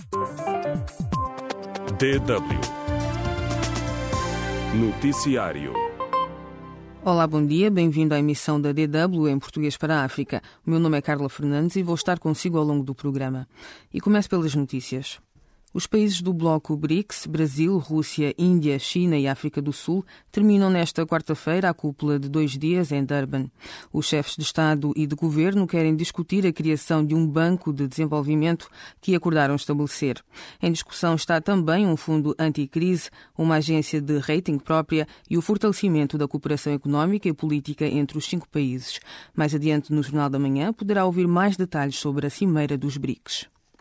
DW Noticiário. Olá, bom dia, bem-vindo à emissão da DW em português para a África. O meu nome é Carla Fernandes e vou estar consigo ao longo do programa. E começo pelas notícias. Os países do bloco BRICS, Brasil, Rússia, Índia, China e África do Sul, terminam nesta quarta-feira a cúpula de 2 dias em Durban. Os chefes de Estado e de Governo querem discutir a criação de um banco de desenvolvimento que acordaram estabelecer. Em discussão está também um fundo anticrise, uma agência de rating própria e o fortalecimento da cooperação económica e política entre os 5 países. Mais adiante no Jornal da Manhã poderá ouvir mais detalhes sobre a cimeira dos BRICS.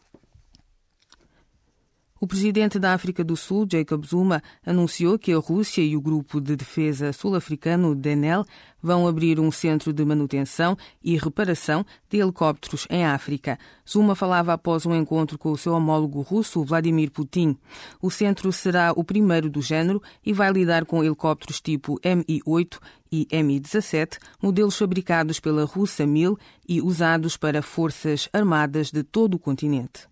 O presidente da África do Sul, Jacob Zuma, anunciou que a Rússia e o Grupo de Defesa Sul-Africano, DENEL, vão abrir um centro de manutenção e reparação de helicópteros em África. Zuma falava após um encontro com o seu homólogo russo, Vladimir Putin. O centro será o primeiro do género e vai lidar com helicópteros tipo Mi-8 e Mi-17, modelos fabricados pela Russa Mil e usados para forças armadas de todo o continente.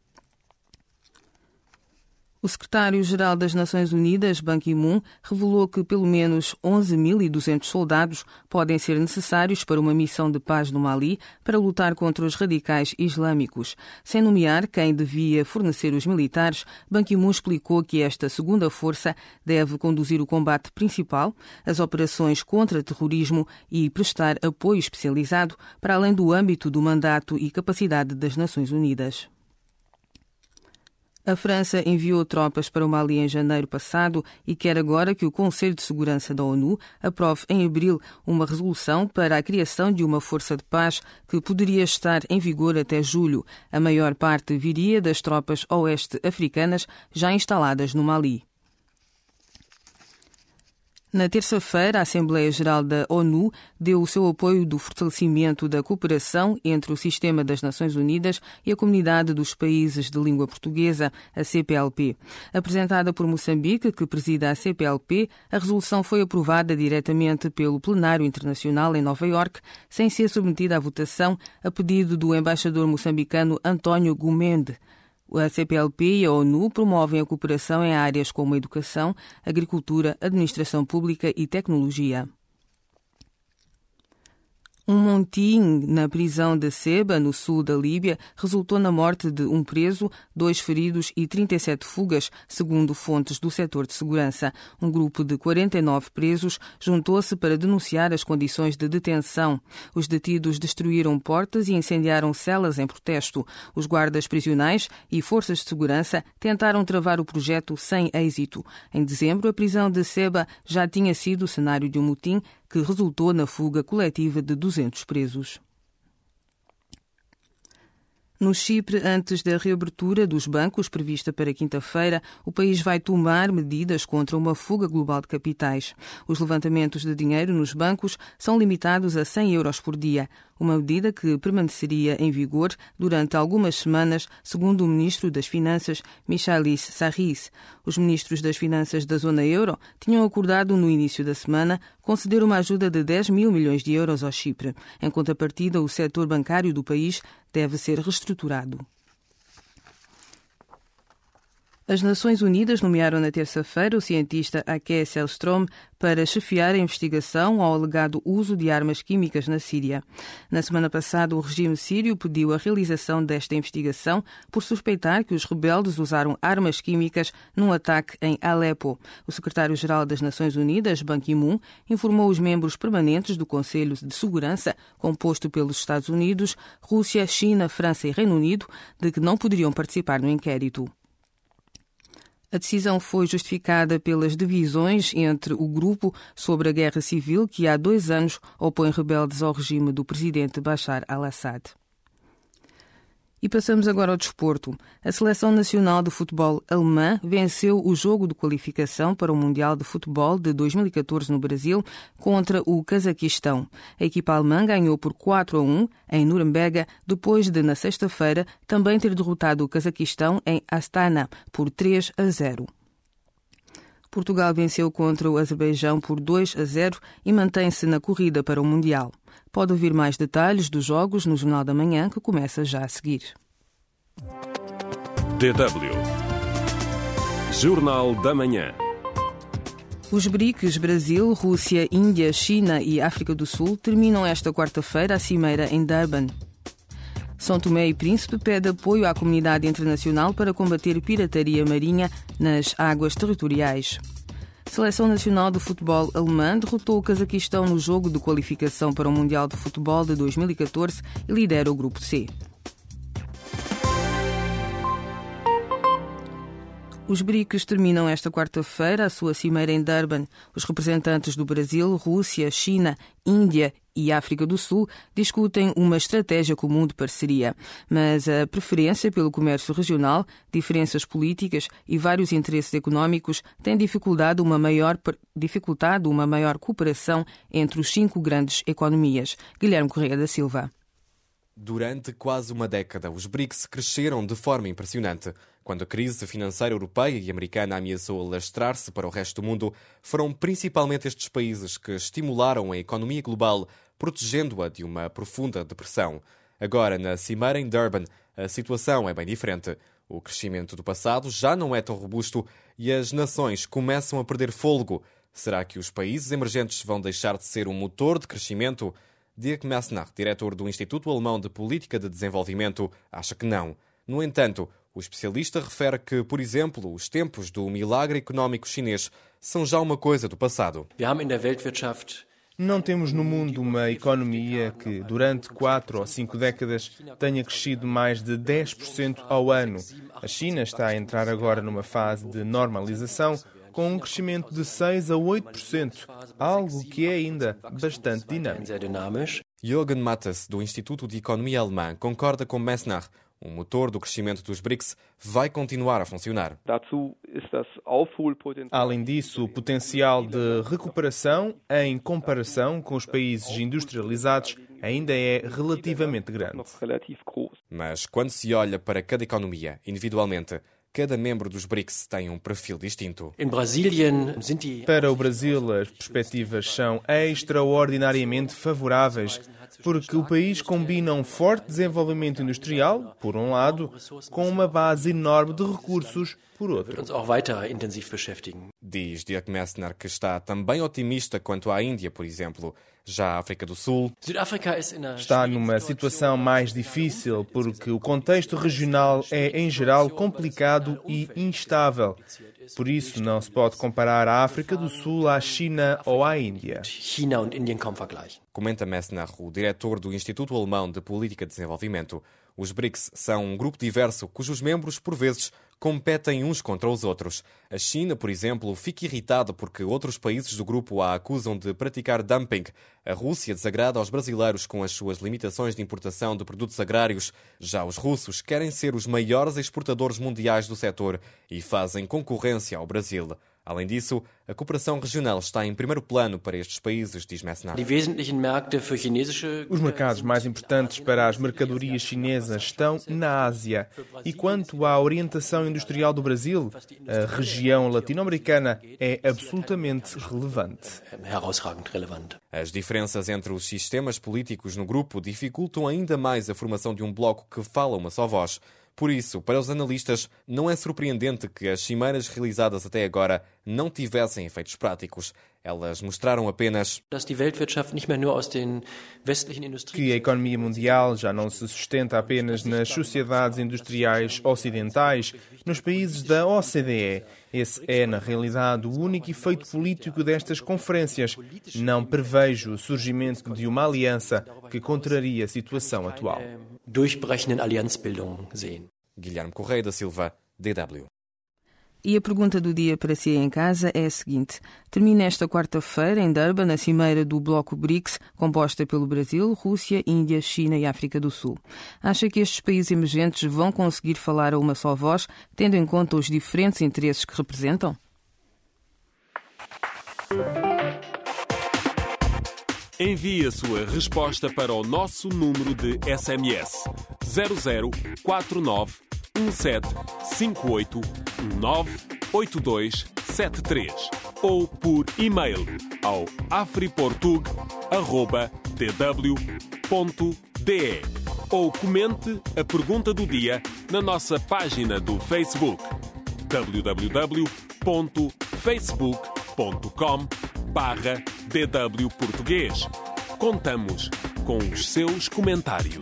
O secretário-geral das Nações Unidas, Ban Ki-moon, revelou que pelo menos 11.200 soldados podem ser necessários para uma missão de paz no Mali para lutar contra os radicais islâmicos. Sem nomear quem devia fornecer os militares, Ban Ki-moon explicou que esta segunda força deve conduzir o combate principal, as operações contra terrorismo e prestar apoio especializado para além do âmbito do mandato e capacidade das Nações Unidas. A França enviou tropas para o Mali em janeiro passado e quer agora que o Conselho de Segurança da ONU aprove em abril uma resolução para a criação de uma força de paz que poderia estar em vigor até julho. A maior parte viria das tropas oeste-africanas já instaladas no Mali. Na terça-feira, a Assembleia Geral da ONU deu o seu apoio do fortalecimento da cooperação entre o Sistema das Nações Unidas e a Comunidade dos Países de Língua Portuguesa, a CPLP. Apresentada por Moçambique, que presida a CPLP, a resolução foi aprovada diretamente pelo Plenário Internacional em Nova Iorque, sem ser submetida à votação, a pedido do embaixador moçambicano António Gumende. A CPLP e a ONU promovem a cooperação em áreas como educação, agricultura, administração pública e tecnologia. Um motim na prisão de Ceuta, no sul da Líbia, resultou na morte de um preso, 2 feridos e 37 fugas, segundo fontes do setor de segurança. Um grupo de 49 presos juntou-se para denunciar as condições de detenção. Os detidos destruíram portas e incendiaram celas em protesto. Os guardas prisionais e forças de segurança tentaram travar o projeto sem êxito. Em dezembro, a prisão de Ceuta já tinha sido o cenário de um motim que resultou na fuga coletiva de 200 presos. No Chipre, antes da reabertura dos bancos prevista para quinta-feira, o país vai tomar medidas contra uma fuga global de capitais. Os levantamentos de dinheiro nos bancos são limitados a 100 euros por dia, uma medida que permaneceria em vigor durante algumas semanas, segundo o ministro das Finanças, Michalis Sarris. Os ministros das Finanças da zona euro tinham acordado no início da semana conceder uma ajuda de 10 mil milhões de euros ao Chipre. Em contrapartida, o setor bancário do país deve ser reestruturado. As Nações Unidas nomearam na terça-feira o cientista Ake Sellström para chefiar a investigação ao alegado uso de armas químicas na Síria. Na semana passada, o regime sírio pediu a realização desta investigação por suspeitar que os rebeldes usaram armas químicas num ataque em Alepo. O secretário-geral das Nações Unidas, Ban Ki-moon, informou os membros permanentes do Conselho de Segurança, composto pelos Estados Unidos, Rússia, China, França e Reino Unido, de que não poderiam participar no inquérito. A decisão foi justificada pelas divisões entre o grupo sobre a guerra civil que há 2 anos opõe rebeldes ao regime do presidente Bashar al-Assad. E passamos agora ao desporto. A Seleção Nacional de Futebol alemã venceu o jogo de qualificação para o Mundial de Futebol de 2014 no Brasil contra o Cazaquistão. A equipa alemã ganhou por 4-1 em Nuremberg, depois de, na sexta-feira, também ter derrotado o Cazaquistão em Astana por 3-0. Portugal venceu contra o Azerbaijão por 2-0 e mantém-se na corrida para o Mundial. Pode ouvir mais detalhes dos jogos no Jornal da Manhã, que começa já a seguir. DW. Jornal da Manhã. Os BRICS, Brasil, Rússia, Índia, China e África do Sul, terminam esta quarta-feira a cimeira em Durban. São Tomé e Príncipe pede apoio à comunidade internacional para combater pirataria marinha nas águas territoriais. Seleção Nacional de Futebol alemã derrotou o Cazaquistão no jogo de qualificação para o Mundial de Futebol de 2014 e lidera o Grupo C. Os BRICS terminam esta quarta-feira a sua cimeira em Durban. Os representantes do Brasil, Rússia, China, Índia e África do Sul discutem uma estratégia comum de parceria. Mas a preferência pelo comércio regional, diferenças políticas e vários interesses económicos têm dificultado uma maior cooperação entre os 5 grandes economias. Guilherme Correia da Silva. Durante quase uma década, os BRICS cresceram de forma impressionante. Quando a crise financeira europeia e americana ameaçou alastrar-se para o resto do mundo, foram principalmente estes países que estimularam a economia global, protegendo-a de uma profunda depressão. Agora, na cimeira em Durban, a situação é bem diferente. O crescimento do passado já não é tão robusto e as nações começam a perder fôlego. Será que os países emergentes vão deixar de ser um motor de crescimento? Dirk Messner, diretor do Instituto Alemão de Política de Desenvolvimento, acha que não. No entanto, o especialista refere que, por exemplo, os tempos do milagre económico chinês são já uma coisa do passado. Não temos no mundo uma economia que, durante 4 ou 5 décadas, tenha crescido mais de 10% ao ano. A China está a entrar agora numa fase de normalização, com um crescimento de 6% a 8%, algo que é ainda bastante dinâmico. Jürgen Mattes, do Instituto de Economia Alemã, concorda com Messner. O motor do crescimento dos BRICS vai continuar a funcionar. Além disso, o potencial de recuperação, em comparação com os países industrializados, ainda é relativamente grande. Mas quando se olha para cada economia individualmente, cada membro dos BRICS tem um perfil distinto. Para o Brasil, as perspectivas são extraordinariamente favoráveis, porque o país combina um forte desenvolvimento industrial, por um lado, com uma base enorme de recursos, por outro. Diz Dirk Messner que está também otimista quanto à Índia, por exemplo. Já a África do Sul está numa situação mais difícil porque o contexto regional é, em geral, complicado e instável. Por isso, não se pode comparar a África do Sul à China ou à Índia. Comenta Messner, o diretor do Instituto Alemão de Política de Desenvolvimento. Os BRICS são um grupo diverso cujos membros, por vezes, competem uns contra os outros. A China, por exemplo, fica irritada porque outros países do grupo a acusam de praticar dumping. A Rússia desagrada aos brasileiros com as suas limitações de importação de produtos agrários. Já os russos querem ser os maiores exportadores mundiais do setor e fazem concorrência ao Brasil. Além disso, a cooperação regional está em primeiro plano para estes países, diz Messner. Os mercados mais importantes para as mercadorias chinesas estão na Ásia. E quanto à orientação industrial do Brasil, a região latino-americana é absolutamente relevante. As diferenças entre os sistemas políticos no grupo dificultam ainda mais a formação de um bloco que fala uma só voz. Por isso, para os analistas, não é surpreendente que as cimeiras realizadas até agora não tivessem efeitos práticos. Elas mostraram apenas que a economia mundial já não se sustenta apenas nas sociedades industriais ocidentais, nos países da OCDE. Esse é, na realidade, o único efeito político destas conferências. Não prevejo o surgimento de uma aliança que contraria a situação atual. Guilherme Correia da Silva, DW. E a pergunta do dia para si em casa é a seguinte. Termina esta quarta-feira em Durban a cimeira do Bloco BRICS, composta pelo Brasil, Rússia, Índia, China e África do Sul. Acha que estes países emergentes vão conseguir falar a uma só voz, tendo em conta os diferentes interesses que representam? Envie a sua resposta para o nosso número de SMS 0049 17 58 98273 ou por e-mail ao afriportug@dw.de ou comente a pergunta do dia na nossa página do Facebook www.facebook.com/DW Português. Contamos com os seus comentários.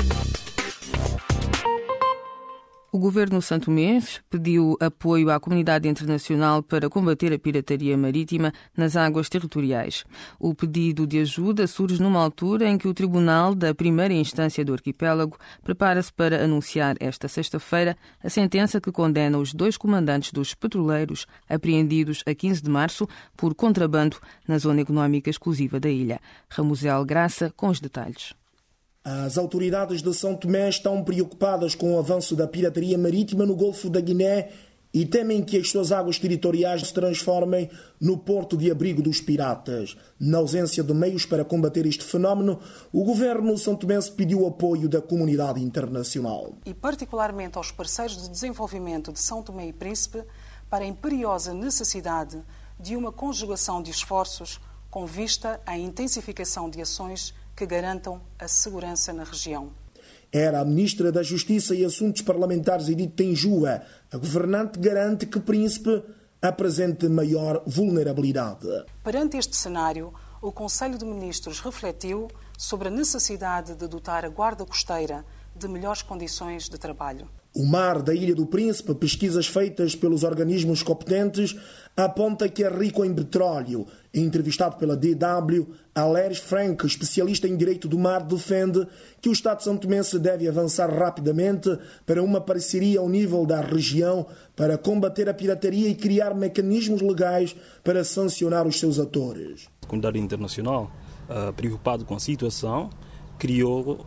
O governo santomense pediu apoio à comunidade internacional para combater a pirataria marítima nas águas territoriais. O pedido de ajuda surge numa altura em que o Tribunal da Primeira Instância do Arquipélago prepara-se para anunciar esta sexta-feira a sentença que condena os 2 comandantes dos petroleiros apreendidos a 15 de março por contrabando na zona económica exclusiva da ilha. Ramusel Graça com os detalhes. As autoridades de São Tomé estão preocupadas com o avanço da pirataria marítima no Golfo da Guiné e temem que as suas águas territoriais se transformem no porto de abrigo dos piratas. Na ausência de meios para combater este fenómeno, o governo santomense pediu o apoio da comunidade internacional. E particularmente aos parceiros de desenvolvimento de São Tomé e Príncipe para a imperiosa necessidade de uma conjugação de esforços com vista à intensificação de ações que garantam a segurança na região. Era a ministra da Justiça e Assuntos Parlamentares, Edith Tenjua. A governante garante que Príncipe apresente maior vulnerabilidade. Perante este cenário, o Conselho de Ministros refletiu sobre a necessidade de dotar a Guarda Costeira de melhores condições de trabalho. O mar da Ilha do Príncipe, pesquisas feitas pelos organismos competentes, aponta que é rico em petróleo. Entrevistado pela DW, Alex Frank, especialista em direito do mar, defende que o Estado santomense deve avançar rapidamente para uma parceria ao nível da região para combater a pirataria e criar mecanismos legais para sancionar os seus atores. A comunidade internacional, preocupada com a situação, criou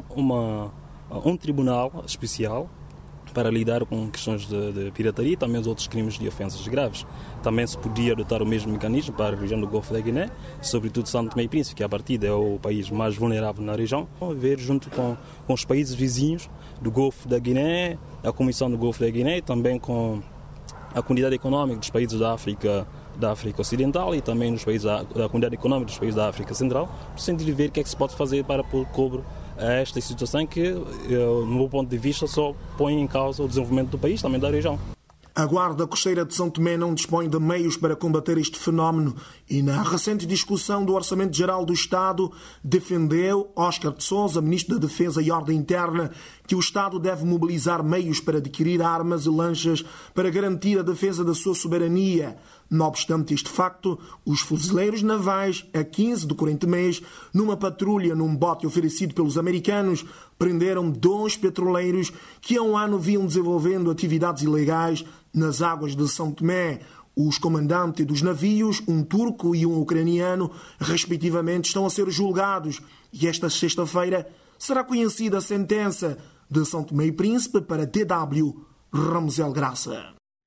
um tribunal especial para lidar com questões de pirataria e também os outros crimes de ofensas graves. Também se podia adotar o mesmo mecanismo para a região do Golfo da Guiné, sobretudo São Tomé e Príncipe, que a partida é o país mais vulnerável na região, ver junto com os países vizinhos do Golfo da Guiné, a Comissão do Golfo da Guiné e também com a Comunidade Económica dos Países da África Ocidental e também dos países da Comunidade Económica dos Países da África Central, no sentido de ver o que é que se pode fazer para pôr cobre a esta situação que, no meu ponto de vista, só põe em causa o desenvolvimento do país, também da região. A Guarda Costeira de São Tomé não dispõe de meios para combater este fenómeno e, na recente discussão do Orçamento Geral do Estado, defendeu Óscar de Sousa, Ministro da Defesa e Ordem Interna, que o Estado deve mobilizar meios para adquirir armas e lanchas para garantir a defesa da sua soberania. Não obstante este facto, os fuzileiros navais, a 15 do corrente mês, numa patrulha num bote oferecido pelos americanos, prenderam 2 petroleiros que há um ano vinham desenvolvendo atividades ilegais nas águas de São Tomé. Os comandantes dos navios, um turco e um ucraniano, respectivamente, estão a ser julgados e esta sexta-feira será conhecida a sentença de São Tomé e Príncipe para DW Ramusel Graça.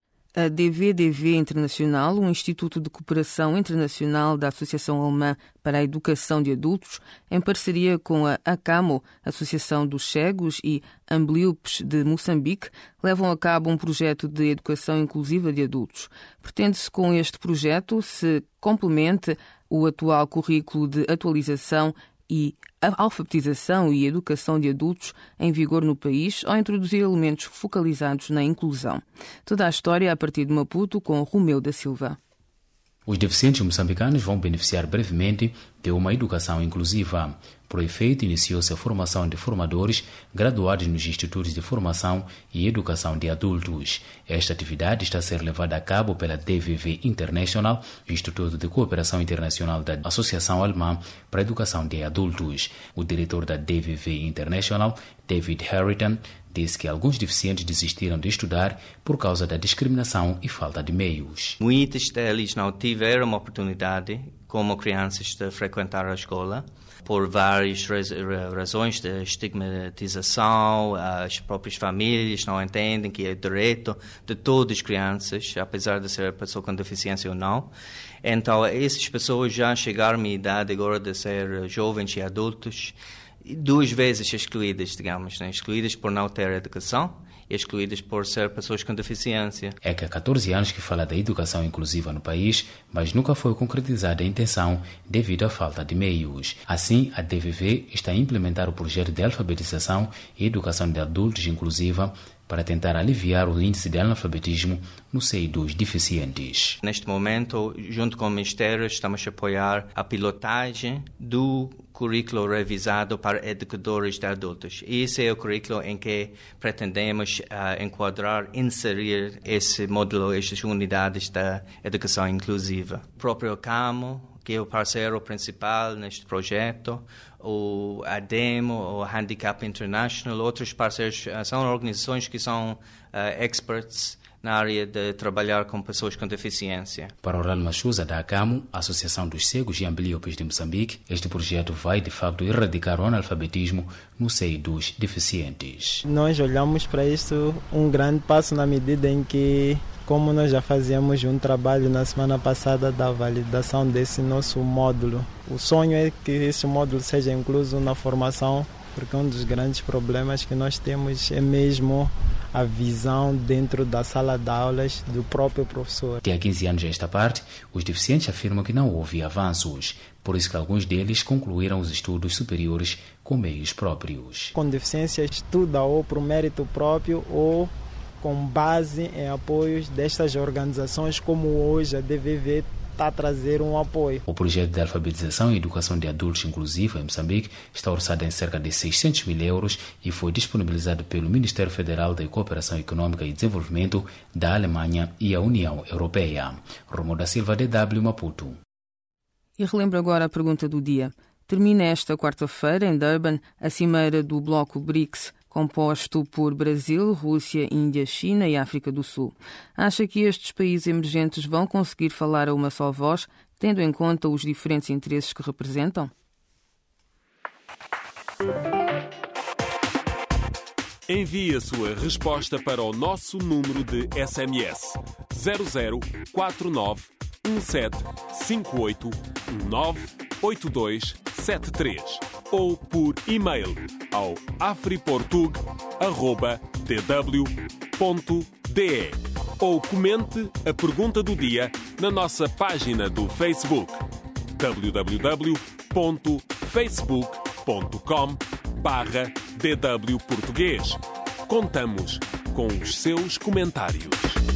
A DVDV Internacional, um instituto de cooperação internacional da Associação Alemã para a Educação de Adultos, em parceria com a ACAMO, Associação dos Cegos, e Ambliopes de Moçambique, levam a cabo um projeto de educação inclusiva de adultos. Pretende-se com este projeto se complemente o atual currículo de atualização e a alfabetização e educação de adultos em vigor no país ao introduzir elementos focalizados na inclusão. Toda a história a partir de Maputo com Romeu da Silva. Os deficientes moçambicanos vão beneficiar brevemente de uma educação inclusiva. Por efeito, iniciou-se a formação de formadores graduados nos Institutos de Formação e Educação de Adultos. Esta atividade está a ser levada a cabo pela DVV International, Instituto de Cooperação Internacional da Associação Alemã para a Educação de Adultos. O diretor da DVV International, David Harrington, disse que alguns deficientes desistiram de estudar por causa da discriminação e falta de meios. Muitos deles não tiveram uma oportunidade, como crianças, de frequentar a escola, por várias razões de estigmatização. As próprias famílias não entendem que é direito de todas as crianças, apesar de ser pessoa com deficiência ou não. Então, essas pessoas já chegaram à idade agora de ser jovens e adultos, 2 vezes excluídas, digamos, né? Excluídas por não ter educação excluídas por ser pessoas com deficiência. É que há 14 anos que fala da educação inclusiva no país, mas nunca foi concretizada a intenção devido à falta de meios. Assim, a DVV está a implementar o projeto de alfabetização e educação de adultos inclusiva para tentar aliviar o índice de analfabetismo no seio dos deficientes. Neste momento, junto com o Ministério, estamos a apoiar a pilotagem do currículo revisado para educadores de adultos. Esse é o currículo em que pretendemos enquadrar, inserir esse módulo, estas unidades da educação inclusiva. O próprio CAMO, que é o parceiro principal neste projeto, o ADEMO, o Handicap International, outros parceiros, são organizações que são experts na área de trabalhar com pessoas com deficiência. Para Oral Machusa da ACAMO, a Associação dos Cegos e Ambliopes de Moçambique, este projeto vai, de facto, erradicar o analfabetismo no seio dos deficientes. Nós olhamos para isso um grande passo na medida em que, como nós já fazíamos um trabalho na semana passada da validação desse nosso módulo, o sonho é que esse módulo seja incluso na formação, porque um dos grandes problemas que nós temos é mesmo a visão dentro da sala de aulas do próprio professor. Há 15 anos a esta parte, os deficientes afirmam que não houve avanços, por isso que alguns deles concluíram os estudos superiores com meios próprios. Com deficiência estuda ou por mérito próprio ou com base em apoios destas organizações, como hoje a DVV está a trazer um apoio. O projeto de alfabetização e educação de adultos inclusiva em Moçambique está orçado em cerca de 600 mil euros e foi disponibilizado pelo Ministério Federal da Cooperação Econômica e Desenvolvimento da Alemanha e a União Europeia. Romualdo da Silva, DW, Maputo. E relembro agora a pergunta do dia. Termina esta quarta-feira, em Durban, a cimeira do bloco BRICS, composto por Brasil, Rússia, Índia, China e África do Sul. Acha que estes países emergentes vão conseguir falar a uma só voz, tendo em conta os diferentes interesses que representam? Envie a sua resposta para o nosso número de SMS 0049 1758 198273 ou por e-mail ao afriportug@dw.de ou comente a pergunta do dia na nossa página do Facebook www.facebook.com/DW Português. Contamos com os seus comentários.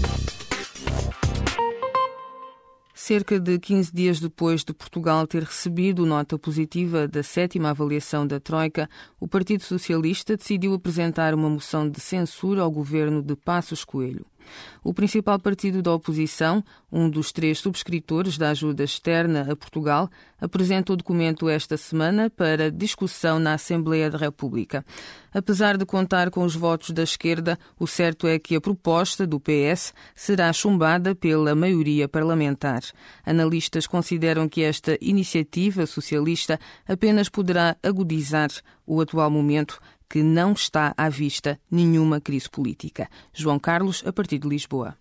Cerca de 15 dias depois de Portugal ter recebido nota positiva da 7ª avaliação da Troika, o Partido Socialista decidiu apresentar uma moção de censura ao governo de Passos Coelho. O principal partido da oposição, um dos 3 subscritores da ajuda externa a Portugal, apresenta o documento esta semana para discussão na Assembleia da República. Apesar de contar com os votos da esquerda, o certo é que a proposta do PS será chumbada pela maioria parlamentar. Analistas consideram que esta iniciativa socialista apenas poderá agudizar o atual momento, que não está à vista nenhuma crise política. João Carlos, a partir de Lisboa.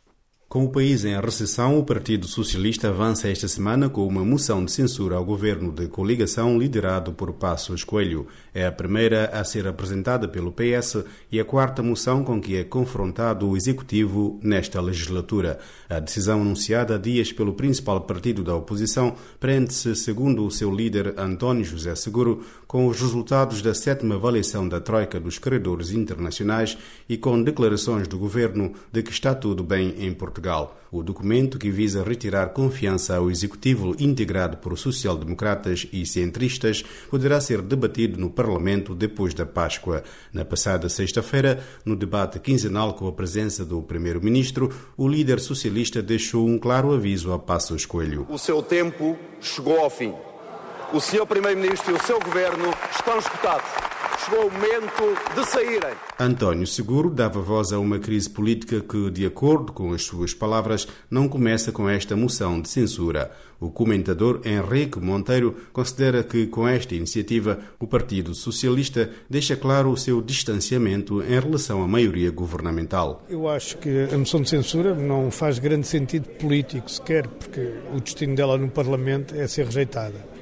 Com o país em recessão, o Partido Socialista avança esta semana com uma moção de censura ao governo de coligação liderado por Passos Coelho. É a primeira a ser apresentada pelo PS e a 4ª moção com que é confrontado o Executivo nesta legislatura. A decisão anunciada há dias pelo principal partido da oposição prende-se, segundo o seu líder António José Seguro, com os resultados da 7ª avaliação da Troika dos credores internacionais e com declarações do governo de que está tudo bem em Portugal. O documento, que visa retirar confiança ao Executivo integrado por social-democratas e centristas, poderá ser debatido no Parlamento depois da Páscoa. Na passada sexta-feira, no debate quinzenal com a presença do Primeiro-Ministro, o líder socialista deixou um claro aviso a Passos Coelho. O seu tempo chegou ao fim. O Sr. Primeiro-Ministro e o seu Governo estão esgotados. Chegou o momento de saírem. António Seguro dava voz a uma crise política que, de acordo com as suas palavras, não começa com esta moção de censura. O comentador Henrique Monteiro considera que, com esta iniciativa, o Partido Socialista deixa claro o seu distanciamento em relação à maioria governamental. Eu acho que a moção de censura não faz grande sentido político sequer, porque o destino dela no Parlamento é ser rejeitada.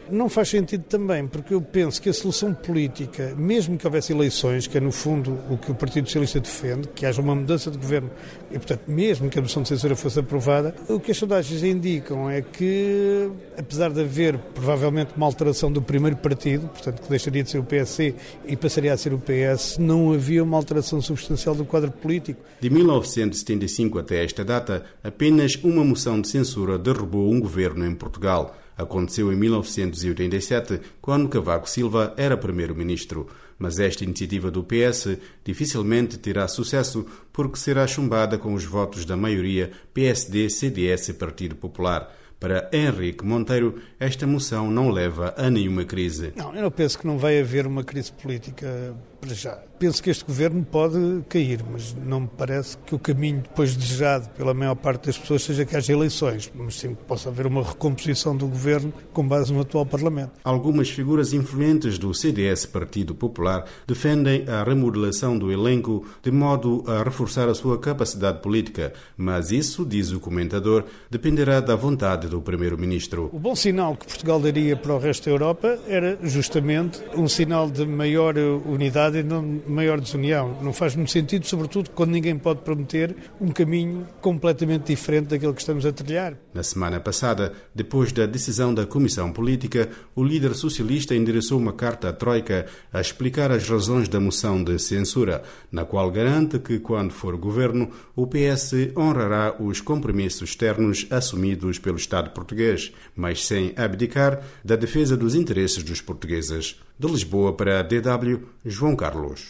Não faz sentido também, porque eu penso que a solução política, mesmo que houvesse eleições, que é no fundo o que o Partido Socialista defende, que haja uma mudança de governo e, portanto, mesmo que a moção de censura fosse aprovada, o que as sondagens indicam é que, apesar de haver provavelmente uma alteração do primeiro partido, portanto, que deixaria de ser o PSD e passaria a ser o PS, não havia uma alteração substancial do quadro político. De 1975 até esta data, apenas uma moção de censura derrubou um governo em Portugal. Aconteceu em 1987, quando Cavaco Silva era primeiro-ministro. Mas esta iniciativa do PS dificilmente terá sucesso porque será chumbada com os votos da maioria PSD, CDS e Partido Popular. Para Henrique Monteiro, esta moção não leva a nenhuma crise. Não, eu não penso que não vai haver uma crise política para já. Penso que este governo pode cair, mas não me parece que o caminho depois desejado pela maior parte das pessoas seja que haja eleições, mas sim que possa haver uma recomposição do governo com base no atual Parlamento. Algumas figuras influentes do CDS, Partido Popular, defendem a remodelação do elenco de modo a reforçar a sua capacidade política, mas isso, diz o comentador, dependerá da vontade do primeiro-ministro. O bom sinal que Portugal daria para o resto da Europa era justamente um sinal de maior unidade e não maior desunião. Não faz muito sentido, sobretudo quando ninguém pode prometer um caminho completamente diferente daquele que estamos a trilhar. Na semana passada, depois da decisão da Comissão Política, o líder socialista endereçou uma carta à Troika a explicar as razões da moção de censura, na qual garante que, quando for governo, o PS honrará os compromissos externos assumidos pelo Estado português, mas sem abdicar da defesa dos interesses dos portugueses. De Lisboa para a DW, João Carlos.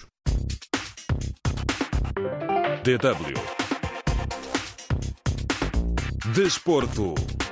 DW Desporto.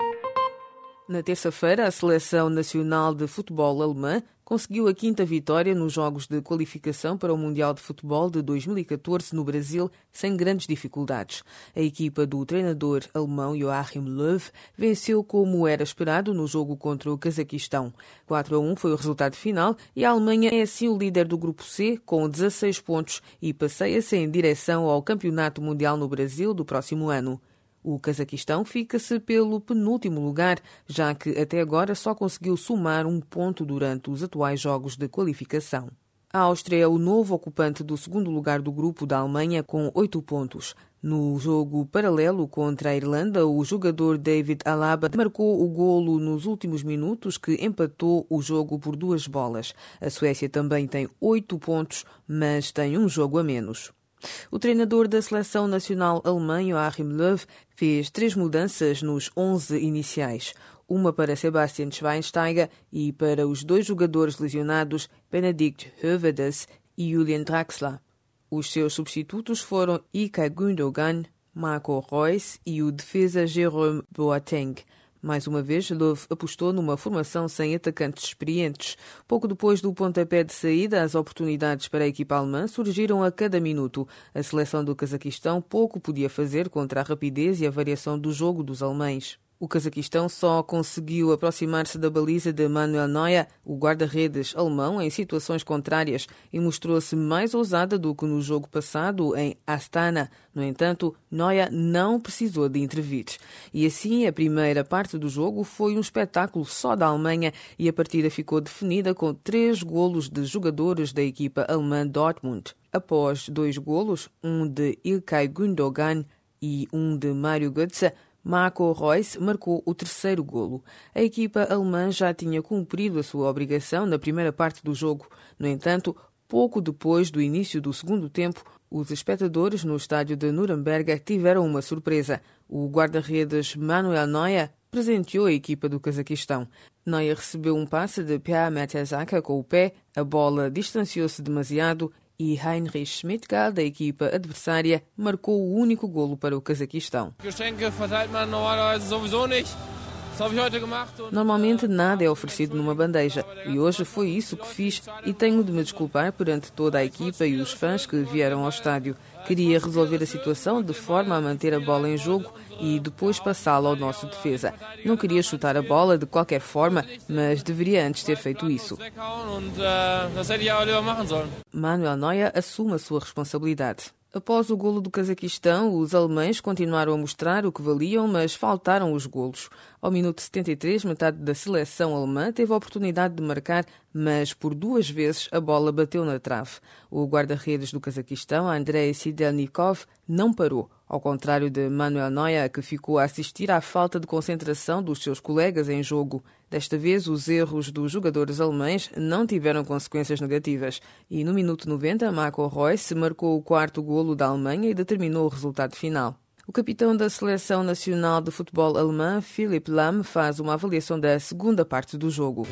Na terça-feira, a Seleção Nacional de Futebol alemã conseguiu a 5ª vitória nos jogos de qualificação para o Mundial de Futebol de 2014 no Brasil, sem grandes dificuldades. A equipa do treinador alemão Joachim Löw venceu como era esperado no jogo contra o Cazaquistão. 4-1 foi o resultado final e a Alemanha é assim o líder do Grupo C, com 16 pontos e passeia-se em direção ao Campeonato Mundial no Brasil do próximo ano. O Cazaquistão fica-se pelo penúltimo lugar, já que até agora só conseguiu somar um ponto durante os atuais jogos de qualificação. A Áustria é o novo ocupante do segundo lugar do grupo da Alemanha, com 8 pontos. No jogo paralelo contra a Irlanda, o jogador David Alaba marcou o golo nos últimos minutos, que empatou o jogo por 2 bolas. A Suécia também tem 8 pontos, mas tem um jogo a menos. O treinador da Seleção Nacional alemã, Joachim Löw, fez 3 mudanças nos 11 iniciais. Uma para Sebastian Schweinsteiger e para os 2 jogadores lesionados, Benedikt Höwedes e Julian Draxler. Os seus substitutos foram Ilkay Gündogan, Marco Reus e o defesa Jerome Boateng. Mais uma vez, Löw apostou numa formação sem atacantes experientes. Pouco depois do pontapé de saída, as oportunidades para a equipa alemã surgiram a cada minuto. A seleção do Cazaquistão pouco podia fazer contra a rapidez e a variação do jogo dos alemães. O Cazaquistão só conseguiu aproximar-se da baliza de Manuel Neuer, o guarda-redes alemão, em situações contrárias, e mostrou-se mais ousada do que no jogo passado em Astana. No entanto, Neuer não precisou de intervir. E assim, a primeira parte do jogo foi um espetáculo só da Alemanha e a partida ficou definida com 3 golos de jogadores da equipa alemã Dortmund. Após 2 golos, um de Ilkay Gündogan e um de Mario Götze, Marco Reus marcou o 3º golo. A equipa alemã já tinha cumprido a sua obrigação na primeira parte do jogo. No entanto, pouco depois do início do segundo tempo, os espectadores no estádio de Nuremberg tiveram uma surpresa. O guarda-redes Manuel Neuer presenteou a equipa do Cazaquistão. Neuer recebeu um passe de Pierre Mertesacker com o pé, a bola distanciou-se demasiado e Heinrich Schmidtgal, da equipa adversária, marcou o único golo para o Cazaquistão. Normalmente nada é oferecido numa bandeja e hoje foi isso que fiz e tenho de me desculpar perante toda a equipa e os fãs que vieram ao estádio. Queria resolver a situação de forma a manter a bola em jogo e depois passá-la ao nosso defesa. Não queria chutar a bola de qualquer forma, mas deveria antes ter feito isso. Manuel Neuer assume a sua responsabilidade. Após o golo do Cazaquistão, os alemães continuaram a mostrar o que valiam, mas faltaram os golos. Ao minuto 73, metade da seleção alemã teve a oportunidade de marcar, mas por 2 vezes a bola bateu na trave. O guarda-redes do Cazaquistão, Andrei Sidelnikov, não parou, ao contrário de Manuel Neuer, que ficou a assistir à falta de concentração dos seus colegas em jogo. Desta vez, os erros dos jogadores alemães não tiveram consequências negativas. E no minuto 90, Marco Reus marcou o 4º golo da Alemanha e determinou o resultado final. O capitão da Seleção Nacional de Futebol alemã, Philipp Lahm, faz uma avaliação da segunda parte do jogo.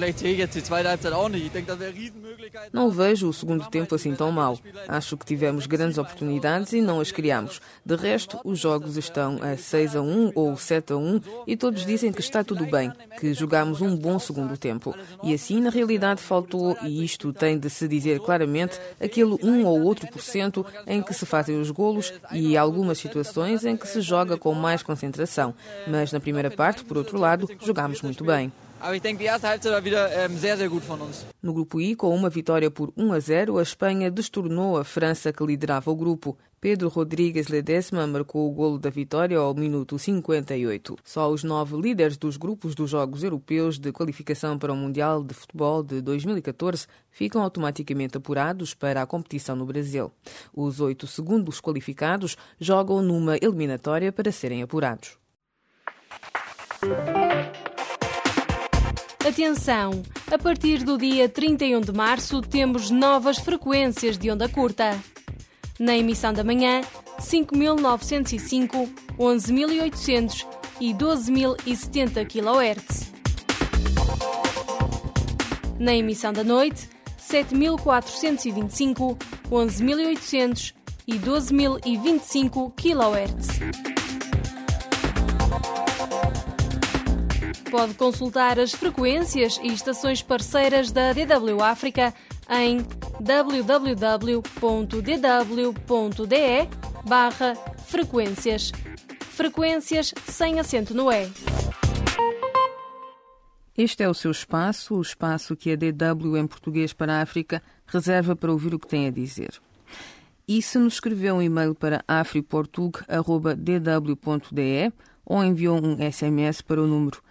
Não vejo o segundo tempo assim tão mau. Acho que tivemos grandes oportunidades e não as criamos. De resto, os jogos estão a 6-1 ou 7-1 e todos dizem que está tudo bem, que jogamos um bom segundo tempo. E assim, na realidade, faltou, e isto tem de se dizer claramente, aquele 1 ou outro % em que se fazem os golos e algumas situações em que se joga com mais concentração. Mas na primeira parte, por outro lado, jogámos muito bem. No grupo I, com uma vitória por 1-0, a Espanha destornou a França, que liderava o grupo. Pedro Rodríguez Ledesma marcou o golo da vitória ao minuto 58. Só os 9 líderes dos grupos dos Jogos Europeus de qualificação para o Mundial de Futebol de 2014 ficam automaticamente apurados para a competição no Brasil. Os 8 segundos qualificados jogam numa eliminatória para serem apurados. Atenção! A partir do dia 31 de março temos novas frequências de onda curta. Na emissão da manhã, 5.905, 11.800 e 12.070 kHz. Na emissão da noite, 7.425, 11.800 e 12.025 kHz. Pode consultar as frequências e estações parceiras da DW África em www.dw.de/frequências. Frequências sem acento no E. Este é o seu espaço, o espaço que a DW em português para a África reserva para ouvir o que tem a dizer. E se nos escreveu um e-mail para afriportug@dw.de ou enviou um SMS para o número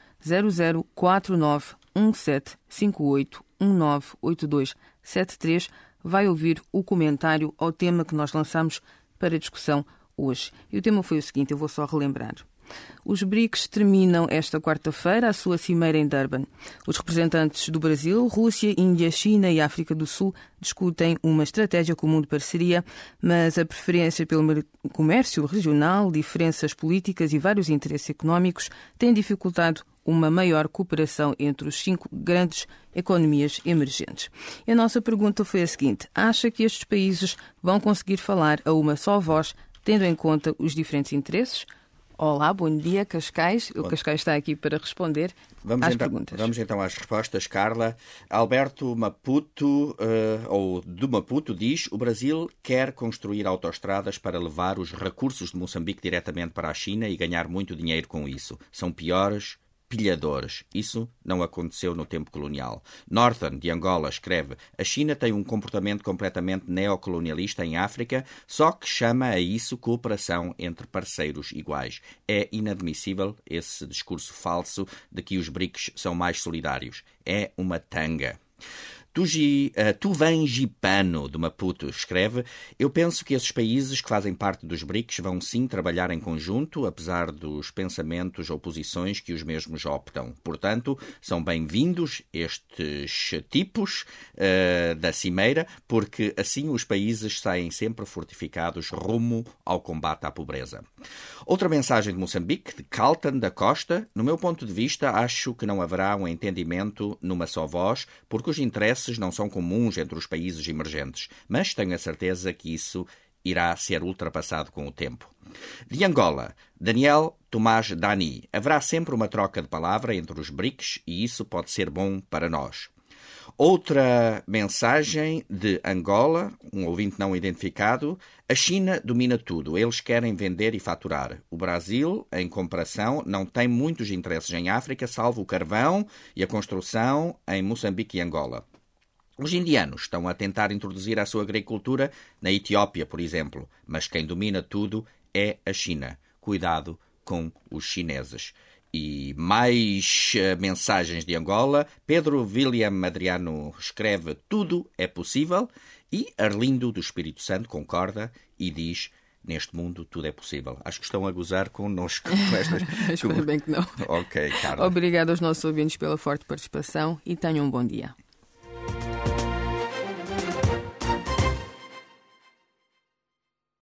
00491758198273, vai ouvir o comentário ao tema que nós lançamos para discussão hoje. E o tema foi o seguinte, eu vou só relembrar. Os BRICS terminam esta quarta-feira a sua cimeira em Durban. Os representantes do Brasil, Rússia, Índia, China e África do Sul discutem uma estratégia comum de parceria, mas a preferência pelo comércio regional, diferenças políticas e vários interesses económicos têm dificultado uma maior cooperação entre os 5 grandes economias emergentes. E a nossa pergunta foi a seguinte: acha que estes países vão conseguir falar a uma só voz, tendo em conta os diferentes interesses? Olá, bom dia, Cascais. O Cascais está aqui para responder às perguntas. Vamos então às respostas, Carla. Alberto Maputo, ou do Maputo, diz: o Brasil quer construir autoestradas para levar os recursos de Moçambique diretamente para a China e ganhar muito dinheiro com isso. São piores pilhadores. Isso não aconteceu no tempo colonial. Northern, de Angola, escreve: a China tem um comportamento completamente neocolonialista em África, só que chama a isso cooperação entre parceiros iguais. É inadmissível esse discurso falso de que os BRICS são mais solidários. É uma tanga. Tuvangipano, de Maputo, escreve: eu penso que esses países que fazem parte dos BRICS vão sim trabalhar em conjunto, apesar dos pensamentos ou posições que os mesmos optam. Portanto, são bem-vindos estes tipos da cimeira, porque assim os países saem sempre fortificados rumo ao combate à pobreza. Outra mensagem de Moçambique, de Calton da Costa: no meu ponto de vista, acho que não haverá um entendimento numa só voz, porque os interesses não são comuns entre os países emergentes, mas tenho a certeza que isso irá ser ultrapassado com o tempo. De Angola, Daniel Tomás Dani: haverá sempre uma troca de palavra entre os BRICS e isso pode ser bom para nós. Outra mensagem de Angola, um ouvinte não identificado: a China domina tudo, eles querem vender e faturar. O Brasil, em comparação, não tem muitos interesses em África, salvo o carvão e a construção em Moçambique e Angola. Os indianos estão a tentar introduzir a sua agricultura na Etiópia, por exemplo, mas quem domina tudo é a China. Cuidado com os chineses. E mais mensagens de Angola. Pedro William Adriano escreve: tudo é possível. E Arlindo do Espírito Santo concorda e diz: neste mundo tudo é possível. Acho que estão a gozar connosco. Espero bem que não. Ok, Carla. Obrigado aos nossos ouvintes pela forte participação e tenham um bom dia.